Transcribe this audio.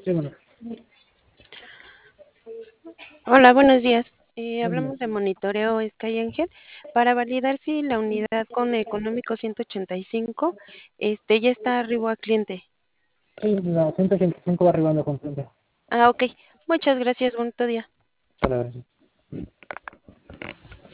Sí, bueno, Hola, buenos días. buen día. Hablamos de monitoreo SkyAngel para validar si la unidad con económico 185 ya está arriba al cliente. Sí, la 185 va arribando con cliente. Ah, ok. Muchas gracias. Bonito día. Sale, gracias.